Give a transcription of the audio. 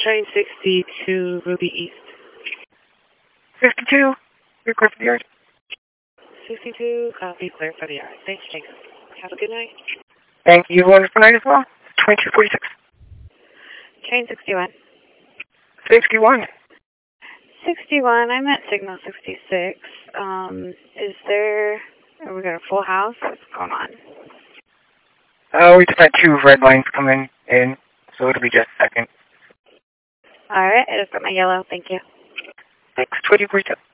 Train 62, Ruby East. 52, you're clear for the yard. 62, copy, clear for the yard. Thanks, Jacob. Have a good night. Thank you. Wonderful night as well. 2246. Train 61. 61. 61, I'm at signal 66. Are we got a full house? What's going on? We just had 2 red lines coming in, so it'll be just a second. Alright, I just got my yellow. Thank you. Thanks, 2042.